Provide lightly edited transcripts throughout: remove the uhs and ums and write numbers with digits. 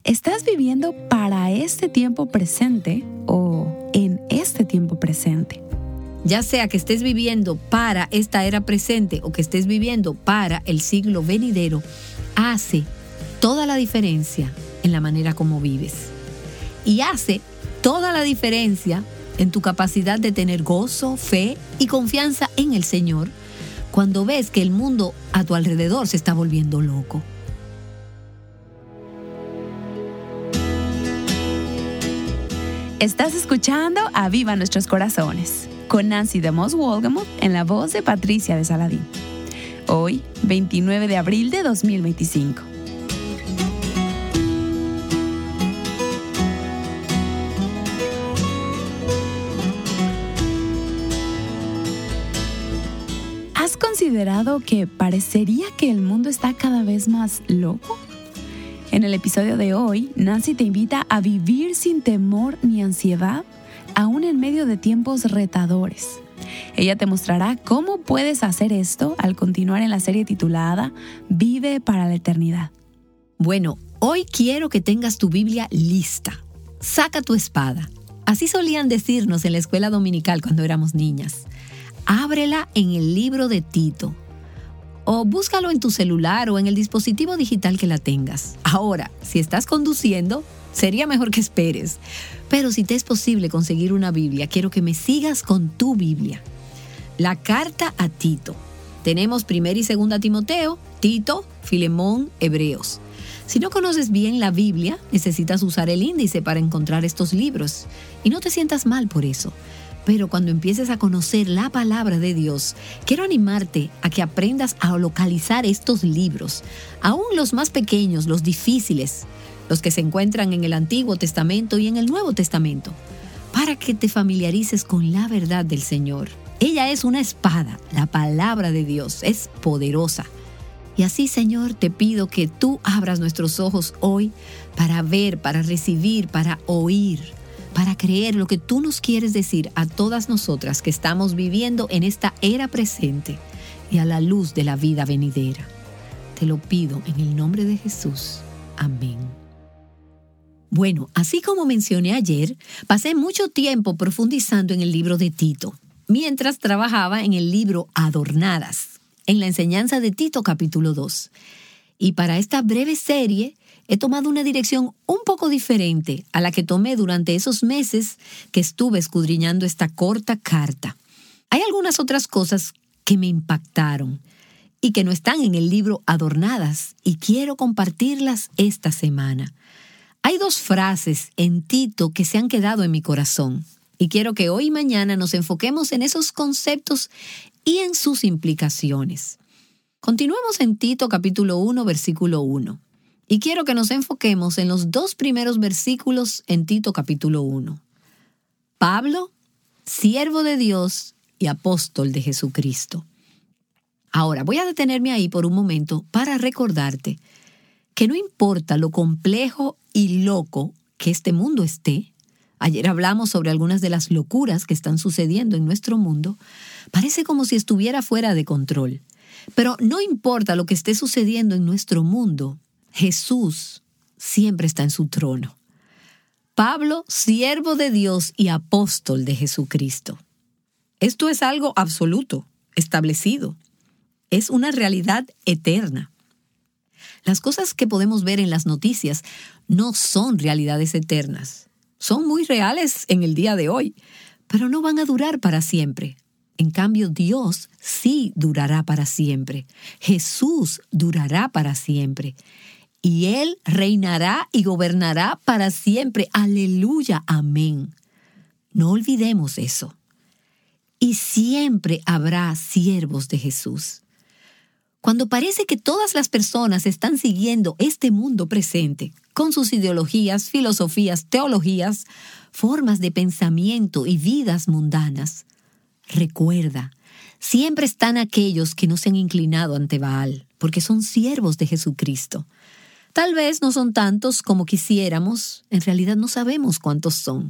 ¿Estás viviendo para este tiempo presente o en este tiempo presente? Ya sea que estés viviendo para esta era presente o que estés viviendo para el siglo venidero, hace toda la diferencia en la manera como vives. Y hace toda la diferencia en tu capacidad de tener gozo, fe y confianza en el Señor cuando ves que el mundo a tu alrededor se está volviendo loco. Estás escuchando Aviva Nuestros Corazones con Nancy DeMoss Wolgemuth en la voz de Patricia de Saladín. Hoy, 29 de abril de 2025. ¿Has considerado que parecería que el mundo está cada vez más loco? En el episodio de hoy, Nancy te invita a vivir sin temor ni ansiedad, aún en medio de tiempos retadores. Ella te mostrará cómo puedes hacer esto al continuar en la serie titulada Vive para la Eternidad. Bueno, hoy quiero que tengas tu Biblia lista. Saca tu espada. Así solían decirnos en la escuela dominical cuando éramos niñas. Ábrela en el libro de Tito. O búscalo en tu celular o en el dispositivo digital que la tengas. Ahora, si estás conduciendo, sería mejor que esperes. Pero si te es posible conseguir una Biblia, quiero que me sigas con tu Biblia. La carta a Tito. Tenemos 1 y 2 Timoteo, Tito, Filemón, Hebreos. Si no conoces bien la Biblia, necesitas usar el índice para encontrar estos libros. Y no te sientas mal por eso. Pero cuando empieces a conocer la palabra de Dios, quiero animarte a que aprendas a localizar estos libros, aún los más pequeños, los difíciles, los que se encuentran en el Antiguo Testamento y en el Nuevo Testamento, para que te familiarices con la verdad del Señor. Ella es una espada, la palabra de Dios es poderosa. Y así, Señor, te pido que tú abras nuestros ojos hoy para ver, para recibir, para oír, para creer lo que tú nos quieres decir a todas nosotras que estamos viviendo en esta era presente y a la luz de la vida venidera. Te lo pido en el nombre de Jesús. Amén. Bueno, así como mencioné ayer, pasé mucho tiempo profundizando en el libro de Tito, mientras trabajaba en el libro Adornadas, en la enseñanza de Tito capítulo 2. Y para esta breve serie, he tomado una dirección un poco diferente a la que tomé durante esos meses que estuve escudriñando esta corta carta. Hay algunas otras cosas que me impactaron y que no están en el libro Adornadas y quiero compartirlas esta semana. Hay 2 frases en Tito que se han quedado en mi corazón y quiero que hoy y mañana nos enfoquemos en esos conceptos y en sus implicaciones. Continuemos en Tito capítulo 1, versículo 1. Y quiero que nos enfoquemos en los 2 primeros versículos en Tito capítulo 1. Pablo, siervo de Dios y apóstol de Jesucristo. Ahora, voy a detenerme ahí por un momento para recordarte que no importa lo complejo y loco que este mundo esté. Ayer hablamos sobre algunas de las locuras que están sucediendo en nuestro mundo. Parece como si estuviera fuera de control. Pero no importa lo que esté sucediendo en nuestro mundo, Jesús siempre está en su trono. Pablo, siervo de Dios y apóstol de Jesucristo. Esto es algo absoluto, establecido. Es una realidad eterna. Las cosas que podemos ver en las noticias no son realidades eternas. Son muy reales en el día de hoy, pero no van a durar para siempre. En cambio, Dios sí durará para siempre. Jesús durará para siempre. Y Él reinará y gobernará para siempre. Aleluya, amén. No olvidemos eso. Y siempre habrá siervos de Jesús. Cuando parece que todas las personas están siguiendo este mundo presente, con sus ideologías, filosofías, teologías, formas de pensamiento y vidas mundanas, recuerda, siempre están aquellos que no se han inclinado ante Baal, porque son siervos de Jesucristo. Tal vez no son tantos como quisiéramos, en realidad no sabemos cuántos son.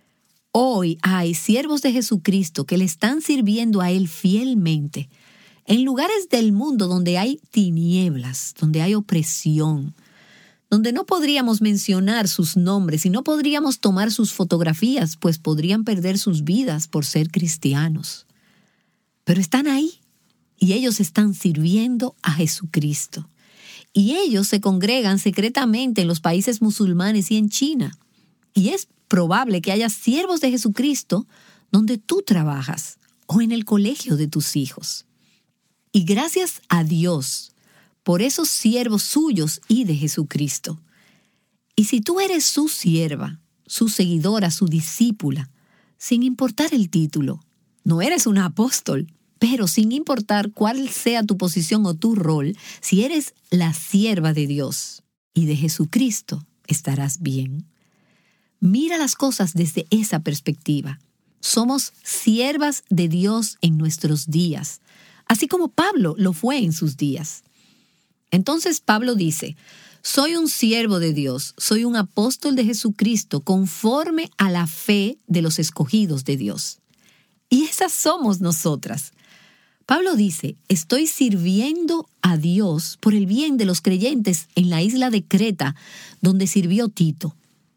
Hoy hay siervos de Jesucristo que le están sirviendo a Él fielmente, en lugares del mundo donde hay tinieblas, donde hay opresión, donde no podríamos mencionar sus nombres y no podríamos tomar sus fotografías, pues podrían perder sus vidas por ser cristianos. Pero están ahí y ellos están sirviendo a Jesucristo. Y ellos se congregan secretamente en los países musulmanes y en China. Y es probable que haya siervos de Jesucristo donde tú trabajas o en el colegio de tus hijos. Y gracias a Dios por esos siervos suyos y de Jesucristo. Y si tú eres su sierva, su seguidora, su discípula, sin importar el título, no eres un apóstol, pero sin importar cuál sea tu posición o tu rol, si eres la sierva de Dios y de Jesucristo, estarás bien. Mira las cosas desde esa perspectiva. Somos siervas de Dios en nuestros días, así como Pablo lo fue en sus días. Entonces Pablo dice, soy un siervo de Dios, soy un apóstol de Jesucristo conforme a la fe de los escogidos de Dios. Y esas somos nosotras. Pablo dice, estoy sirviendo a Dios por el bien de los creyentes en la isla de Creta, donde sirvió Tito.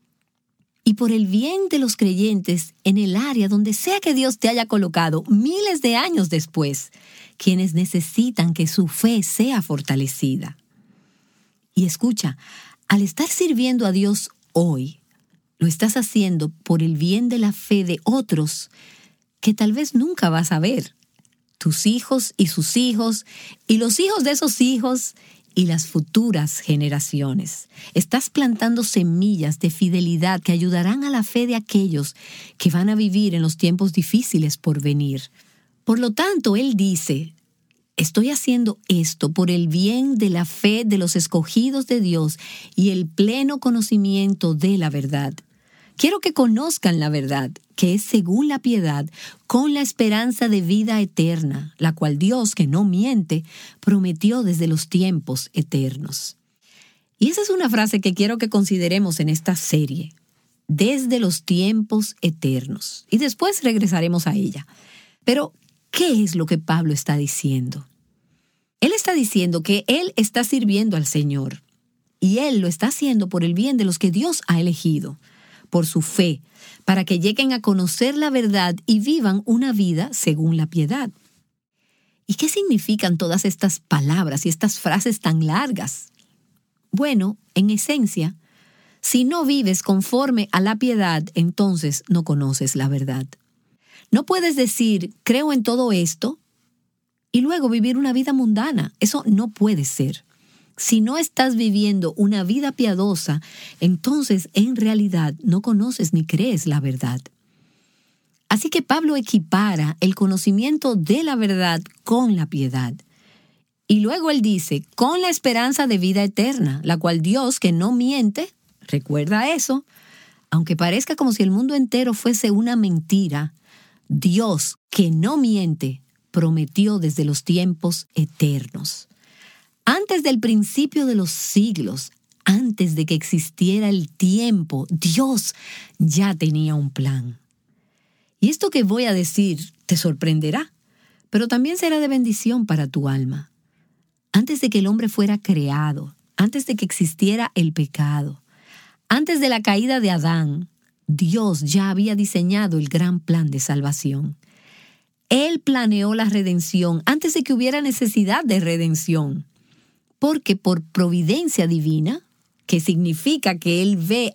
Y por el bien de los creyentes en el área donde sea que Dios te haya colocado miles de años después, quienes necesitan que su fe sea fortalecida. Y escucha, al estar sirviendo a Dios hoy, lo estás haciendo por el bien de la fe de otros que tal vez nunca vas a ver. Tus hijos y sus hijos, y los hijos de esos hijos, y las futuras generaciones. Estás plantando semillas de fidelidad que ayudarán a la fe de aquellos que van a vivir en los tiempos difíciles por venir. Por lo tanto, él dice, estoy haciendo esto por el bien de la fe de los escogidos de Dios y el pleno conocimiento de la verdad. Quiero que conozcan la verdad, que es según la piedad, con la esperanza de vida eterna, la cual Dios, que no miente, prometió desde los tiempos eternos. Y esa es una frase que quiero que consideremos en esta serie, desde los tiempos eternos. Y después regresaremos a ella. Pero, ¿qué es lo que Pablo está diciendo? Él está diciendo que él está sirviendo al Señor, y él lo está haciendo por el bien de los que Dios ha elegido, por su fe, para que lleguen a conocer la verdad y vivan una vida según la piedad. ¿Y qué significan todas estas palabras y estas frases tan largas? Bueno, en esencia, si no vives conforme a la piedad, entonces no conoces la verdad. No puedes decir, creo en todo esto, y luego vivir una vida mundana. Eso no puede ser. Si no estás viviendo una vida piadosa, entonces en realidad no conoces ni crees la verdad. Así que Pablo equipara el conocimiento de la verdad con la piedad. Y luego él dice, con la esperanza de vida eterna, la cual Dios, que no miente, recuerda eso, aunque parezca como si el mundo entero fuese una mentira, Dios, que no miente, prometió desde los tiempos eternos. Antes del principio de los siglos, antes de que existiera el tiempo, Dios ya tenía un plan. Y esto que voy a decir te sorprenderá, pero también será de bendición para tu alma. Antes de que el hombre fuera creado, antes de que existiera el pecado, antes de la caída de Adán, Dios ya había diseñado el gran plan de salvación. Él planeó la redención antes de que hubiera necesidad de redención. Porque por providencia divina, que significa que Él ve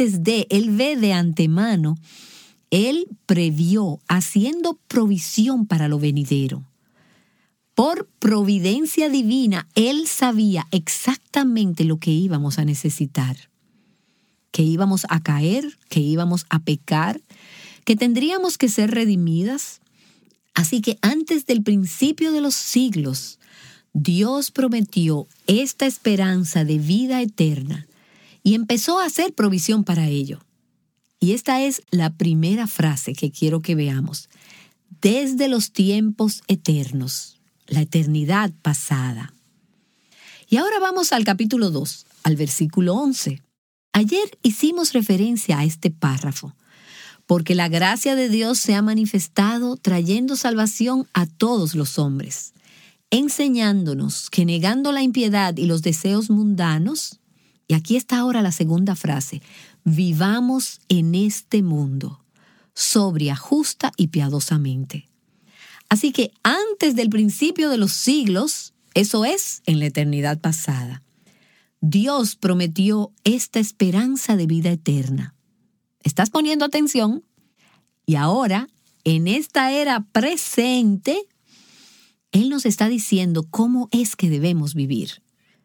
de antemano, Él previó, haciendo provisión para lo venidero. Por providencia divina, Él sabía exactamente lo que íbamos a necesitar. Que íbamos a caer, que íbamos a pecar, que tendríamos que ser redimidas. Así que antes del principio de los siglos, Dios prometió esta esperanza de vida eterna y empezó a hacer provisión para ello. Y esta es la primera frase que quiero que veamos. Desde los tiempos eternos, la eternidad pasada. Y ahora vamos al capítulo 2, al versículo 11. Ayer hicimos referencia a este párrafo, porque la gracia de Dios se ha manifestado trayendo salvación a todos los hombres, enseñándonos que negando la impiedad y los deseos mundanos, Y aquí está ahora la segunda frase. Vivamos en este mundo, sobria, justa y piadosamente. Así que antes del principio de los siglos, eso es, en la eternidad pasada, Dios prometió esta esperanza de vida eterna. ¿Estás poniendo atención? Y ahora, en esta era presente, Él nos está diciendo cómo es que debemos vivir.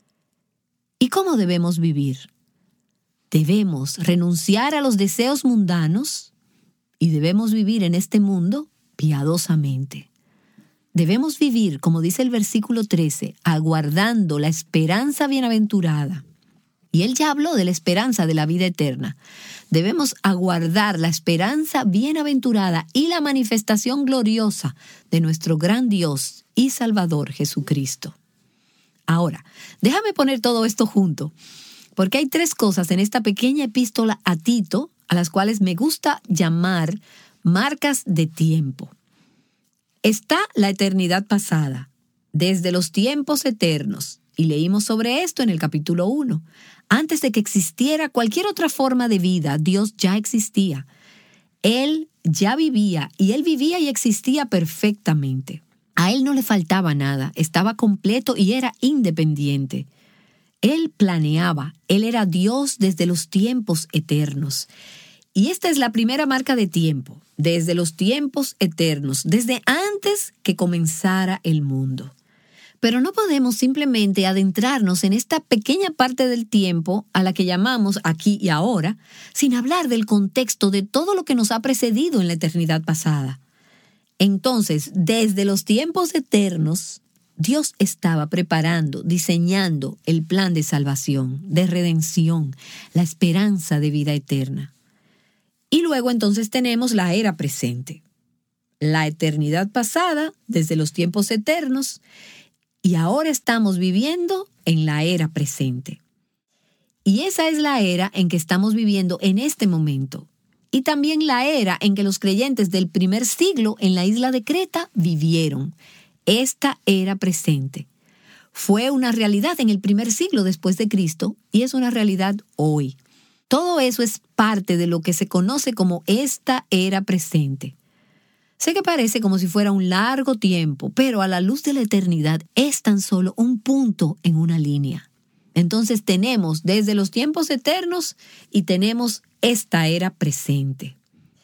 ¿Y cómo debemos vivir? Debemos renunciar a los deseos mundanos y debemos vivir en este mundo piadosamente. Debemos vivir, como dice el versículo 13, aguardando la esperanza bienaventurada. Y Él ya habló de la esperanza de la vida eterna. Debemos aguardar la esperanza bienaventurada y la manifestación gloriosa de nuestro gran Dios y Salvador Jesucristo. Ahora, déjame poner todo esto junto, porque hay 3 cosas en esta pequeña epístola a Tito, a las cuales me gusta llamar marcas de tiempo. Está la eternidad pasada, desde los tiempos eternos, y leímos sobre esto en el capítulo 1. Antes de que existiera cualquier otra forma de vida, Dios ya existía. Él ya vivía, y Él vivía y existía perfectamente. A Él no le faltaba nada, estaba completo y era independiente. Él planeaba, Él era Dios desde los tiempos eternos. Y esta es la primera marca de tiempo, desde los tiempos eternos, desde antes que comenzara el mundo. Pero no podemos simplemente adentrarnos en esta pequeña parte del tiempo a la que llamamos aquí y ahora, sin hablar del contexto de todo lo que nos ha precedido en la eternidad pasada. Entonces, desde los tiempos eternos, Dios estaba preparando, diseñando el plan de salvación, de redención, la esperanza de vida eterna. Y luego entonces tenemos la era presente, la eternidad pasada, desde los tiempos eternos, y ahora estamos viviendo en la era presente. Y esa es la era en que estamos viviendo en este momento. Y también la era en que los creyentes del primer siglo en la isla de Creta vivieron. Esta era presente. Fue una realidad en el primer siglo después de Cristo y es una realidad hoy. Todo eso es parte de lo que se conoce como esta era presente. Sé que parece como si fuera un largo tiempo, pero a la luz de la eternidad es tan solo un punto en una línea. Entonces tenemos desde los tiempos eternos y tenemos esta era presente.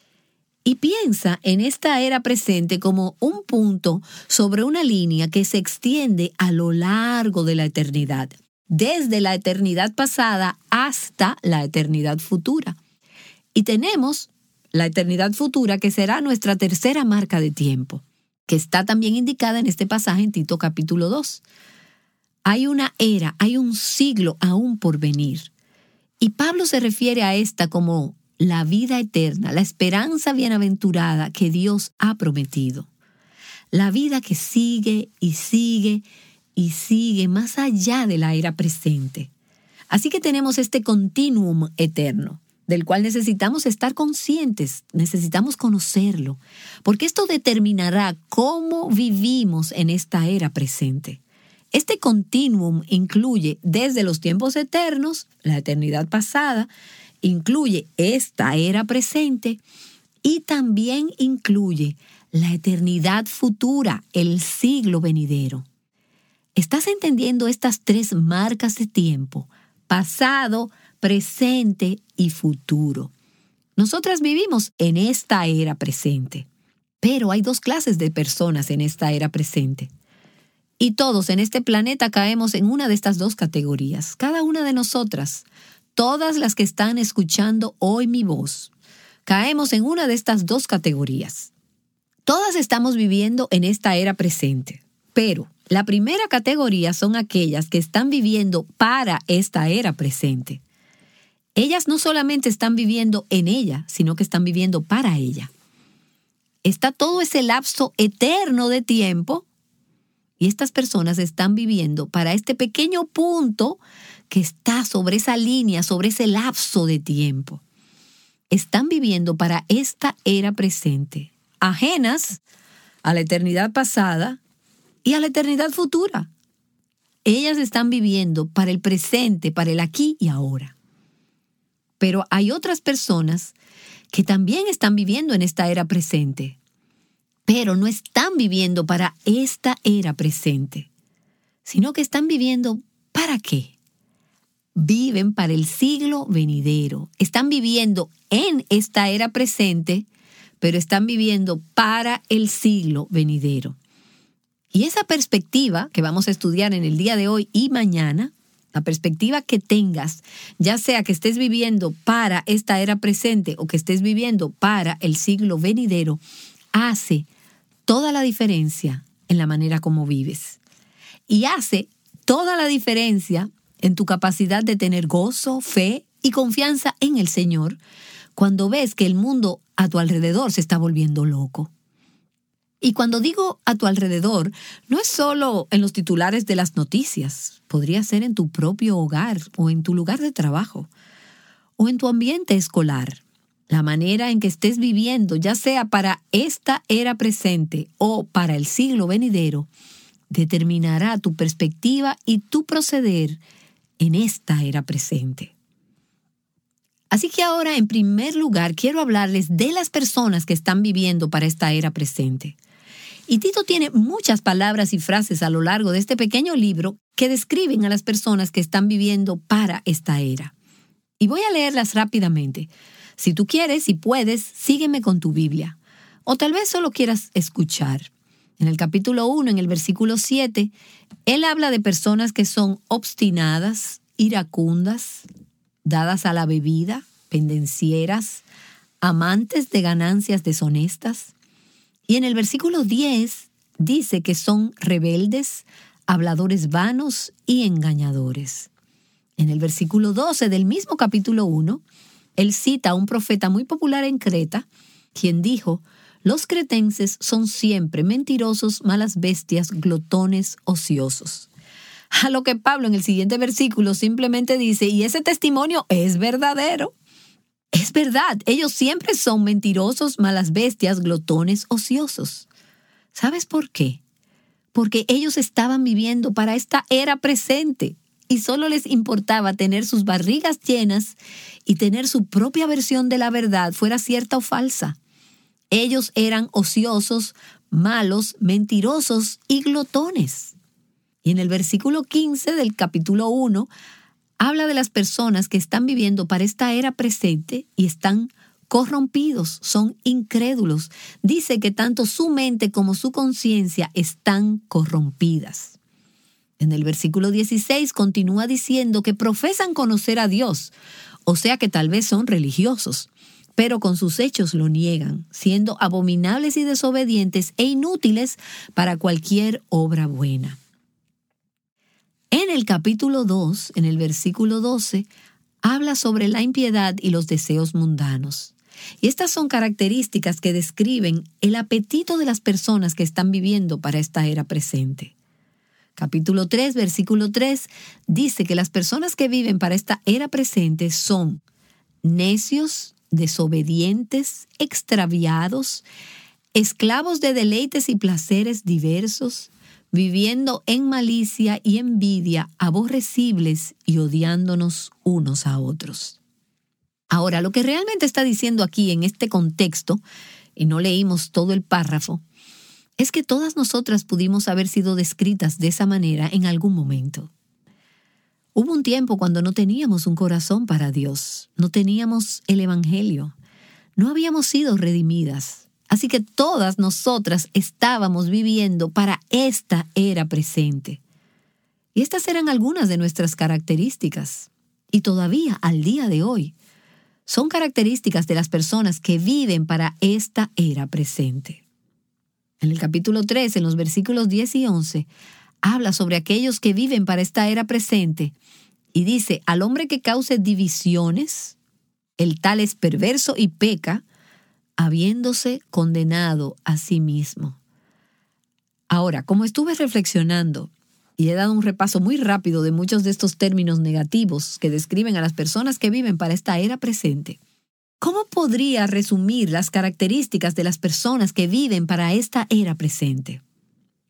Y piensa en esta era presente como un punto sobre una línea que se extiende a lo largo de la eternidad, desde la eternidad pasada hasta la eternidad futura. Y tenemos la eternidad futura, que será nuestra tercera marca de tiempo, que está también indicada en este pasaje en Tito capítulo 2. Hay una era, hay un siglo aún por venir. Y Pablo se refiere a esta como la vida eterna, la esperanza bienaventurada que Dios ha prometido. La vida que sigue y sigue y sigue más allá de la era presente. Así que tenemos este continuum eterno, del cual necesitamos estar conscientes, necesitamos conocerlo, porque esto determinará cómo vivimos en esta era presente. Este continuum incluye desde los tiempos eternos, la eternidad pasada, incluye esta era presente y también incluye la eternidad futura, el siglo venidero. ¿Estás entendiendo estas 3 marcas de tiempo? Pasado, presente y futuro. Nosotras vivimos en esta era presente, pero hay 2 clases de personas en esta era presente. Y todos en este planeta caemos en una de estas 2 categorías. Cada una de nosotras, todas las que están escuchando hoy mi voz, caemos en una de estas 2 categorías. Todas estamos viviendo en esta era presente, pero la primera categoría son aquellas que están viviendo para esta era presente. Ellas no solamente están viviendo en ella, sino que están viviendo para ella. Está todo ese lapso eterno de tiempo y estas personas están viviendo para este pequeño punto que está sobre esa línea, sobre ese lapso de tiempo. Están viviendo para esta era presente, ajenas a la eternidad pasada y a la eternidad futura. Ellas están viviendo para el presente, para el aquí y ahora. Pero hay otras personas que también están viviendo en esta era presente, pero no están viviendo para esta era presente, sino que están viviendo ¿para qué? Viven para el siglo venidero. Están viviendo en esta era presente, pero están viviendo para el siglo venidero. Y esa perspectiva que vamos a estudiar en el día de hoy y mañana, la perspectiva que tengas, ya sea que estés viviendo para esta era presente o que estés viviendo para el siglo venidero, hace toda la diferencia en la manera como vives. Y hace toda la diferencia en tu capacidad de tener gozo, fe y confianza en el Señor cuando ves que el mundo a tu alrededor se está volviendo loco. Y cuando digo a tu alrededor, no es solo en los titulares de las noticias. Podría ser en tu propio hogar o en tu lugar de trabajo o en tu ambiente escolar. La manera en que estés viviendo, ya sea para esta era presente o para el siglo venidero, determinará tu perspectiva y tu proceder en esta era presente. Así que ahora, en primer lugar, quiero hablarles de las personas que están viviendo para esta era presente. Y Tito tiene muchas palabras y frases a lo largo de este pequeño libro que describen a las personas que están viviendo para esta era. Y voy a leerlas rápidamente. Si tú quieres y puedes, sígueme con tu Biblia. O tal vez solo quieras escuchar. En el capítulo 1, en el versículo 7, él habla de personas que son obstinadas, iracundas, dadas a la bebida, pendencieras, amantes de ganancias deshonestas. Y en el versículo 10 dice que son rebeldes, habladores vanos y engañadores. En el versículo 12 del mismo capítulo 1, él cita a un profeta muy popular en Creta, quien dijo: los cretenses son siempre mentirosos, malas bestias, glotones, ociosos. A lo que Pablo en el siguiente versículo simplemente dice: y ese testimonio es verdadero. Es verdad, ellos siempre son mentirosos, malas bestias, glotones, ociosos. ¿Sabes por qué? Porque ellos estaban viviendo para esta era presente y solo les importaba tener sus barrigas llenas y tener su propia versión de la verdad, fuera cierta o falsa. Ellos eran ociosos, malos, mentirosos y glotones. Y en el versículo 15 del capítulo 1, habla de las personas que están viviendo para esta era presente y están corrompidos, son incrédulos. Dice que tanto su mente como su conciencia están corrompidas. En el versículo 16 continúa diciendo que profesan conocer a Dios, o sea que tal vez son religiosos, pero con sus hechos lo niegan, siendo abominables y desobedientes e inútiles para cualquier obra buena. En el capítulo 2, en el versículo 12, habla sobre la impiedad y los deseos mundanos. Y estas son características que describen el apetito de las personas que están viviendo para esta era presente. Capítulo 3, versículo 3, dice que las personas que viven para esta era presente son necios, desobedientes, extraviados, esclavos de deleites y placeres diversos, viviendo en malicia y envidia, aborrecibles y odiándonos unos a otros. Ahora, lo que realmente está diciendo aquí en este contexto, y no leímos todo el párrafo, es que todas nosotras pudimos haber sido descritas de esa manera en algún momento. Hubo un tiempo cuando no teníamos un corazón para Dios, no teníamos el Evangelio, no habíamos sido redimidas. Así que todas nosotras estábamos viviendo para esta era presente. Y estas eran algunas de nuestras características. Y todavía, al día de hoy, son características de las personas que viven para esta era presente. En el capítulo 3, en los versículos 10 y 11, habla sobre aquellos que viven para esta era presente y dice: al hombre que cause divisiones, el tal es perverso y peca, habiéndose condenado a sí mismo. Ahora, como estuve reflexionando y he dado un repaso muy rápido de muchos de estos términos negativos que describen a las personas que viven para esta era presente, ¿cómo podría resumir las características de las personas que viven para esta era presente?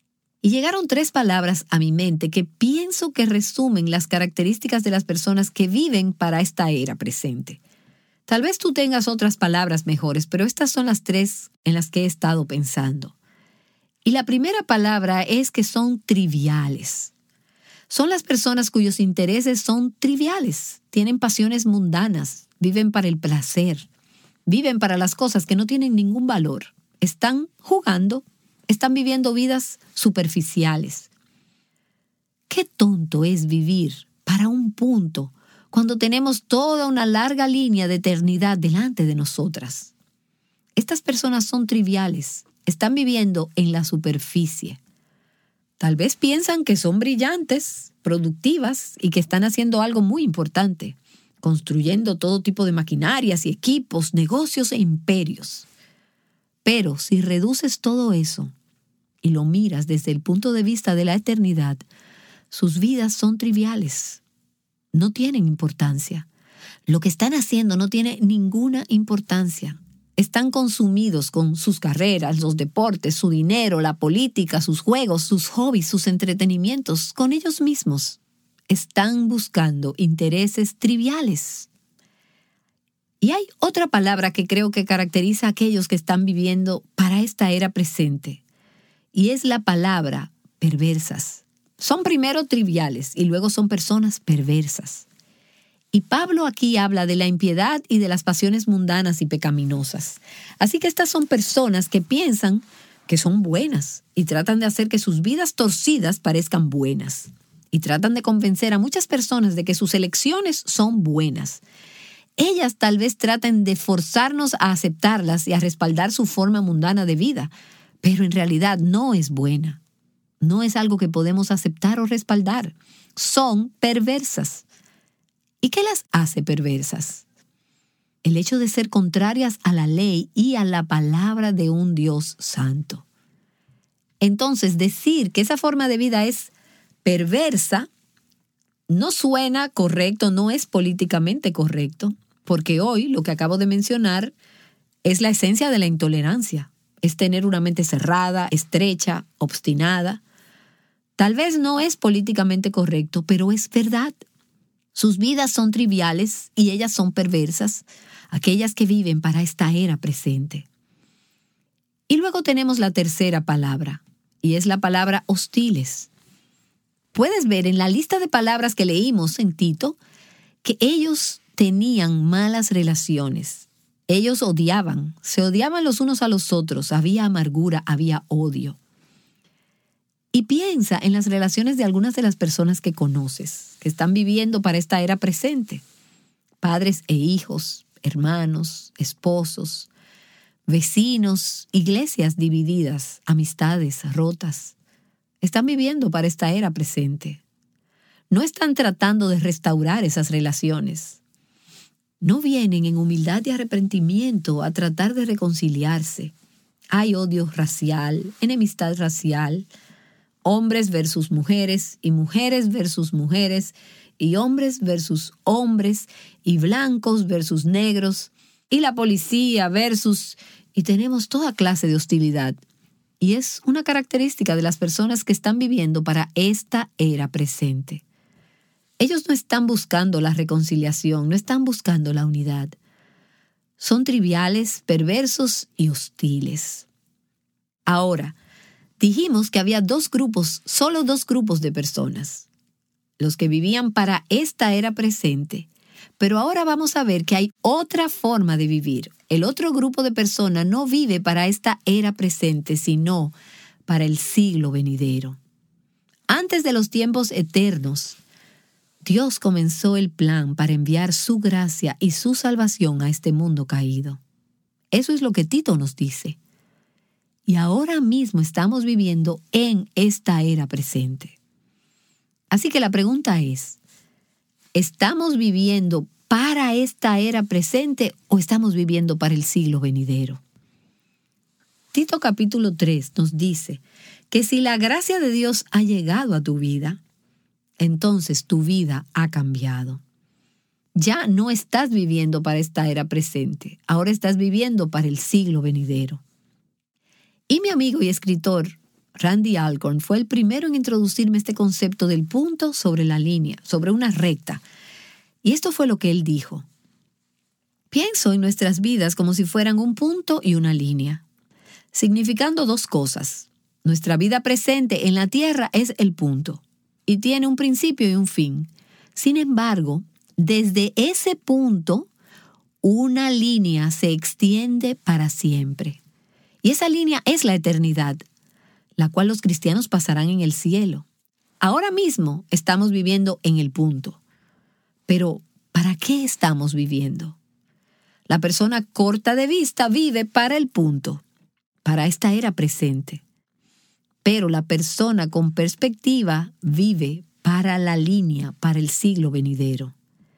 Y llegaron 3 palabras a mi mente que pienso que resumen las características de las personas que viven para esta era presente. Tal vez tú tengas otras palabras mejores, pero estas son las 3 en las que he estado pensando. Y la primera palabra es que son triviales. Son las personas cuyos intereses son triviales, tienen pasiones mundanas, viven para el placer, viven para las cosas que no tienen ningún valor. Están jugando, están viviendo vidas superficiales. Qué tonto es vivir para un punto cuando tenemos toda una larga línea de eternidad delante de nosotras. Estas personas son triviales, están viviendo en la superficie. Tal vez piensan que son brillantes, productivas y que están haciendo algo muy importante, construyendo todo tipo de maquinarias y equipos, negocios e imperios. Pero si reduces todo eso y lo miras desde el punto de vista de la eternidad, sus vidas son triviales, no tienen importancia. Lo que están haciendo no tiene ninguna importancia. Están consumidos con sus carreras, los deportes, su dinero, la política, sus juegos, sus hobbies, sus entretenimientos, con ellos mismos. Están buscando intereses triviales. Y hay otra palabra que creo que caracteriza a aquellos que están viviendo para esta era presente, y es la palabra perversas. Son primero triviales y luego son personas perversas. Y Pablo aquí habla de la impiedad y de las pasiones mundanas y pecaminosas. Así que estas son personas que piensan que son buenas y tratan de hacer que sus vidas torcidas parezcan buenas. Y tratan de convencer a muchas personas de que sus elecciones son buenas. Ellas tal vez traten de forzarnos a aceptarlas y a respaldar su forma mundana de vida, pero en realidad no es buena. No es algo que podemos aceptar o respaldar. Son perversas. ¿Y qué las hace perversas? El hecho de ser contrarias a la ley y a la palabra de un Dios santo. Entonces, decir que esa forma de vida es perversa no suena correcto, no es políticamente correcto, porque hoy lo que acabo de mencionar es la esencia de la intolerancia. Es tener una mente cerrada, estrecha, obstinada. Tal vez no es políticamente correcto, pero es verdad. Sus vidas son triviales y ellas son perversas, aquellas que viven para esta era presente. Y luego tenemos la tercera palabra, y es la palabra hostiles. Puedes ver en la lista de palabras que leímos en Tito que ellos tenían malas relaciones. Ellos se odiaban los unos a los otros, había amargura, había odio. Y piensa en las relaciones de algunas de las personas que conoces, que están viviendo para esta era presente. Padres e hijos, hermanos, esposos, vecinos, iglesias divididas, amistades rotas. Están viviendo para esta era presente. No están tratando de restaurar esas relaciones. No vienen en humildad y arrepentimiento a tratar de reconciliarse. Hay odio racial, enemistad racial, hombres versus mujeres, y mujeres versus mujeres, y hombres versus hombres, y blancos versus negros, y la policía versus... Y tenemos toda clase de hostilidad. Y es una característica de las personas que están viviendo para esta era presente. Ellos no están buscando la reconciliación, no están buscando la unidad. Son triviales, perversos y hostiles. Ahora, dijimos que había solo dos grupos de personas. Los que vivían para esta era presente. Pero ahora vamos a ver que hay otra forma de vivir. El otro grupo de personas no vive para esta era presente, sino para el siglo venidero. Antes de los tiempos eternos, Dios comenzó el plan para enviar su gracia y su salvación a este mundo caído. Eso es lo que Tito nos dice. Y ahora mismo estamos viviendo en esta era presente. Así que la pregunta es, ¿estamos viviendo para esta era presente o estamos viviendo para el siglo venidero? Tito capítulo 3 nos dice que si la gracia de Dios ha llegado a tu vida, entonces tu vida ha cambiado. Ya no estás viviendo para esta era presente, ahora estás viviendo para el siglo venidero. Y mi amigo y escritor Randy Alcorn, fue el primero en introducirme este concepto del punto sobre la línea, sobre una recta. Y esto fue lo que él dijo. Pienso en nuestras vidas como si fueran un punto y una línea, significando dos cosas. Nuestra vida presente en la tierra es el punto y tiene un principio y un fin. Sin embargo, desde ese punto, una línea se extiende para siempre. Y esa línea es la eternidad, la cual los cristianos pasarán en el cielo. Ahora mismo estamos viviendo en el punto. Pero, ¿para qué estamos viviendo? La persona corta de vista vive para el punto, para esta era presente. Pero la persona con perspectiva vive para la línea, para el siglo venidero.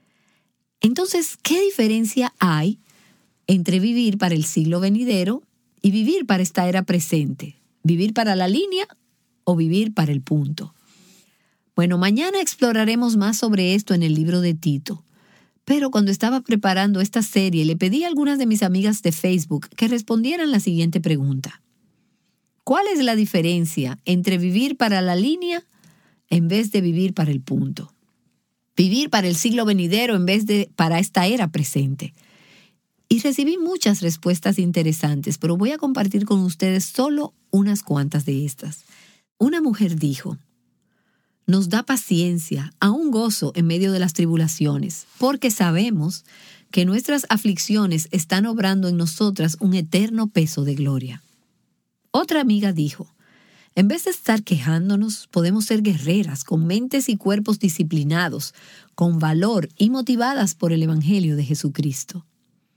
Entonces, ¿qué diferencia hay entre vivir para el siglo venidero y vivir para esta era presente? ¿Vivir para la línea o vivir para el punto? Bueno, mañana exploraremos más sobre esto en el libro de Tito. Pero cuando estaba preparando esta serie, le pedí a algunas de mis amigas de Facebook que respondieran la siguiente pregunta. ¿Cuál es la diferencia entre vivir para la línea en vez de vivir para el punto? Vivir para el siglo venidero en vez de para esta era presente. Y recibí muchas respuestas interesantes, pero voy a compartir con ustedes solo unas cuantas de estas. Una mujer dijo, nos da paciencia, aún gozo en medio de las tribulaciones, porque sabemos que nuestras aflicciones están obrando en nosotras un eterno peso de gloria. Otra amiga dijo, en vez de estar quejándonos, podemos ser guerreras, con mentes y cuerpos disciplinados, con valor y motivadas por el Evangelio de Jesucristo.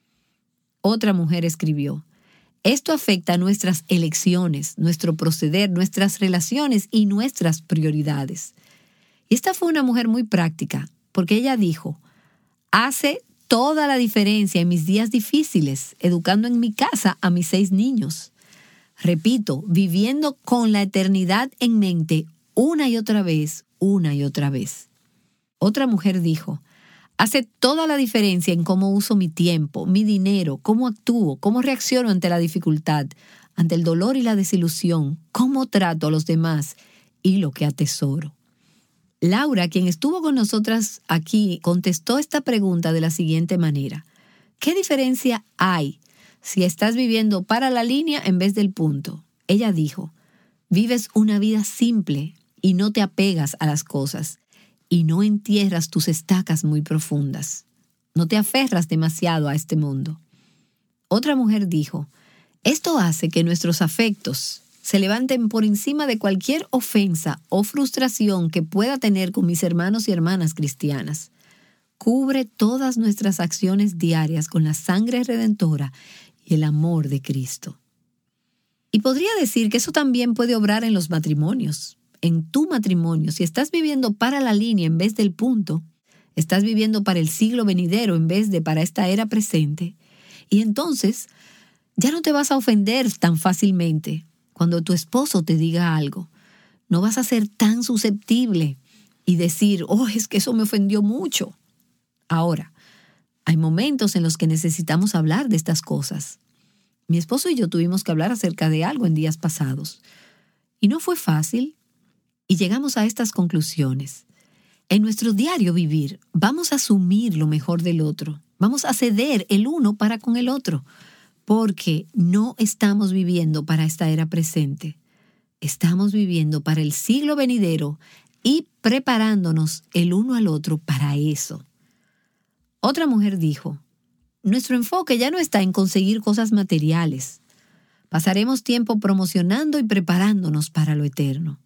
Otra mujer escribió, esto afecta a nuestras elecciones, nuestro proceder, nuestras relaciones y nuestras prioridades. Y esta fue una mujer muy práctica, porque ella dijo, hace toda la diferencia en mis días difíciles, educando en mi casa a mis 6 niños. Repito, viviendo con la eternidad en mente una y otra vez, una y otra vez. Otra mujer dijo, hace toda la diferencia en cómo uso mi tiempo, mi dinero, cómo actúo, cómo reacciono ante la dificultad, ante el dolor y la desilusión, cómo trato a los demás y lo que atesoro. Laura, quien estuvo con nosotras aquí, contestó esta pregunta de la siguiente manera. ¿Qué diferencia hay si estás viviendo para la línea en vez del punto? Ella dijo, vives una vida simple y no te apegas a las cosas y no entierras tus estacas muy profundas. No te aferras demasiado a este mundo. Otra mujer dijo, esto hace que nuestros afectos se levanten por encima de cualquier ofensa o frustración que pueda tener con mis hermanos y hermanas cristianas. Cubre todas nuestras acciones diarias con la sangre redentora y el amor de Cristo. Y podría decir que eso también puede obrar en los matrimonios. En tu matrimonio, si estás viviendo para la línea en vez del punto, estás viviendo para el siglo venidero en vez de para esta era presente, y entonces ya no te vas a ofender tan fácilmente. Cuando tu esposo te diga algo, no vas a ser tan susceptible y decir, es que eso me ofendió mucho. Ahora, hay momentos en los que necesitamos hablar de estas cosas. Mi esposo y yo tuvimos que hablar acerca de algo en días pasados. Y no fue fácil. Y llegamos a estas conclusiones. En nuestro diario vivir, vamos a asumir lo mejor del otro. Vamos a ceder el uno para con el otro. Porque no estamos viviendo para esta era presente. Estamos viviendo para el siglo venidero y preparándonos el uno al otro para eso. Otra mujer dijo, nuestro enfoque ya no está en conseguir cosas materiales. Pasaremos tiempo promocionando y preparándonos para lo eterno.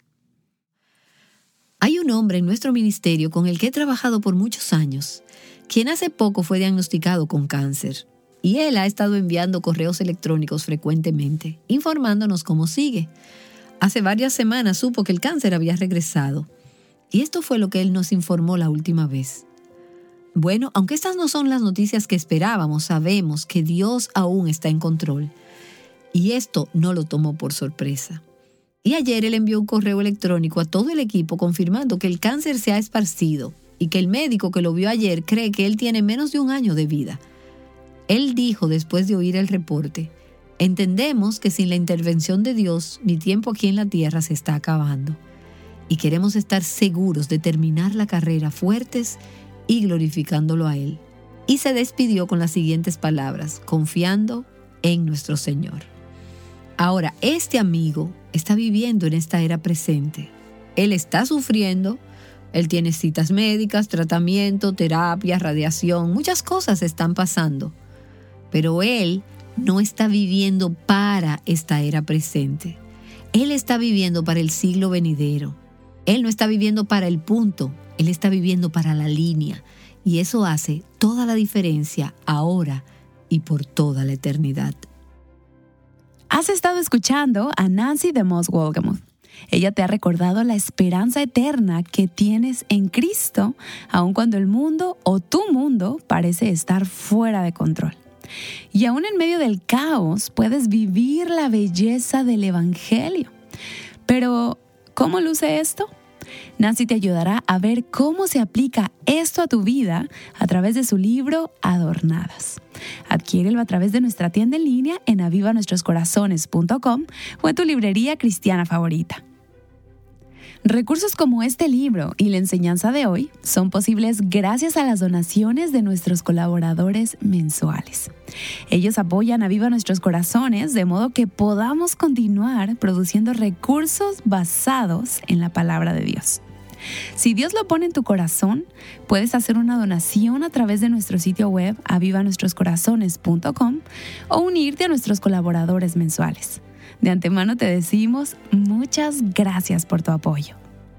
Hay un hombre en nuestro ministerio con el que he trabajado por muchos años, quien hace poco fue diagnosticado con cáncer. Y él ha estado enviando correos electrónicos frecuentemente, informándonos cómo sigue. Hace varias semanas supo que el cáncer había regresado. Y esto fue lo que él nos informó la última vez. Bueno, aunque estas no son las noticias que esperábamos, sabemos que Dios aún está en control. Y esto no lo tomó por sorpresa. Y ayer él envió un correo electrónico a todo el equipo confirmando que el cáncer se ha esparcido y que el médico que lo vio ayer cree que él tiene menos de 1 año de vida. Él dijo después de oír el reporte, Entendemos que sin la intervención de Dios, mi tiempo aquí en la tierra se está acabando. Y queremos estar seguros de terminar la carrera fuertes y glorificándolo a Él. Y se despidió con las siguientes palabras: confiando en nuestro Señor. Ahora, este amigo está viviendo en esta era presente. Él está sufriendo, él tiene citas médicas, tratamiento, terapia, radiación, muchas cosas están pasando. Pero él no está viviendo para esta era presente. Él está viviendo para el siglo venidero. Él no está viviendo para el punto, él está viviendo para la línea. Y eso hace toda la diferencia ahora y por toda la eternidad. Has estado escuchando a Nancy DeMoss Wolgemuth. Ella te ha recordado la esperanza eterna que tienes en Cristo, aun cuando el mundo o tu mundo parece estar fuera de control. Y aún en medio del caos puedes vivir la belleza del Evangelio. Pero, ¿cómo luce esto? Nancy te ayudará a ver cómo se aplica esto a tu vida a través de su libro Adornadas. Adquiérelo a través de nuestra tienda en línea en avivanuestroscorazones.com o en tu librería cristiana favorita. Recursos como este libro y la enseñanza de hoy son posibles gracias a las donaciones de nuestros colaboradores mensuales. Ellos apoyan a Aviva Nuestros Corazones de modo que podamos continuar produciendo recursos basados en la palabra de Dios. Si Dios lo pone en tu corazón, puedes hacer una donación a través de nuestro sitio web avivanuestroscorazones.com o unirte a nuestros colaboradores mensuales. De antemano te decimos muchas gracias por tu apoyo.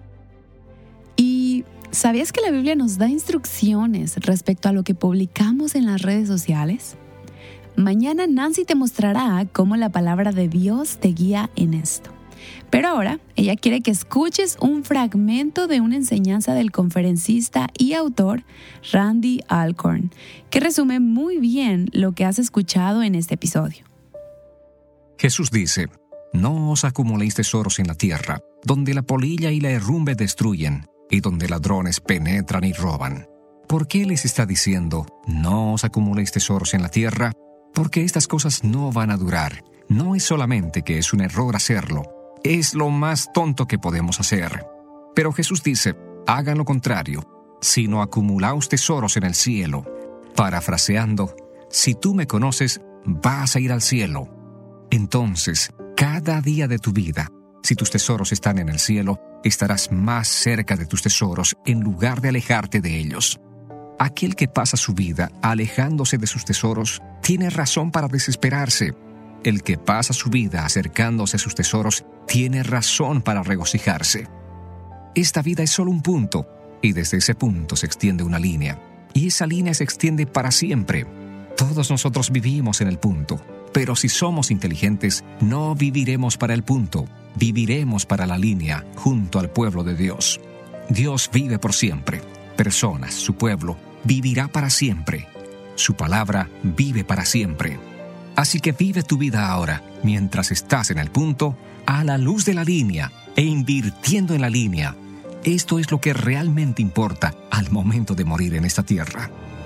¿Y sabías que la Biblia nos da instrucciones respecto a lo que publicamos en las redes sociales? Mañana Nancy te mostrará cómo la palabra de Dios te guía en esto. Pero ahora ella quiere que escuches un fragmento de una enseñanza del conferencista y autor Randy Alcorn, que resume muy bien lo que has escuchado en este episodio. Jesús dice: no os acumuléis tesoros en la tierra, donde la polilla y la herrumbre destruyen, y donde ladrones penetran y roban. ¿Por qué les está diciendo, no os acumuléis tesoros en la tierra? Porque estas cosas no van a durar. No es solamente que es un error hacerlo, es lo más tonto que podemos hacer. Pero Jesús dice, hagan lo contrario, sino acumulaos tesoros en el cielo. Parafraseando, si tú me conoces, vas a ir al cielo. Entonces, cada día de tu vida, si tus tesoros están en el cielo, estarás más cerca de tus tesoros en lugar de alejarte de ellos. Aquel que pasa su vida alejándose de sus tesoros tiene razón para desesperarse. El que pasa su vida acercándose a sus tesoros tiene razón para regocijarse. Esta vida es solo un punto, y desde ese punto se extiende una línea, y esa línea se extiende para siempre. Todos nosotros vivimos en el punto. Pero si somos inteligentes, no viviremos para el punto, viviremos para la línea, junto al pueblo de Dios. Dios vive por siempre. Personas, su pueblo, vivirá para siempre. Su palabra vive para siempre. Así que vive tu vida ahora, mientras estás en el punto, a la luz de la línea e invirtiendo en la línea. Esto es lo que realmente importa al momento de morir en esta tierra.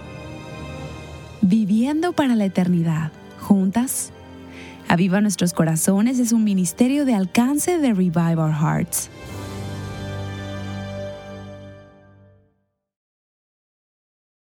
Viviendo para la eternidad. Juntas. Aviva Nuestros Corazones es un ministerio de alcance de Revive Our Hearts.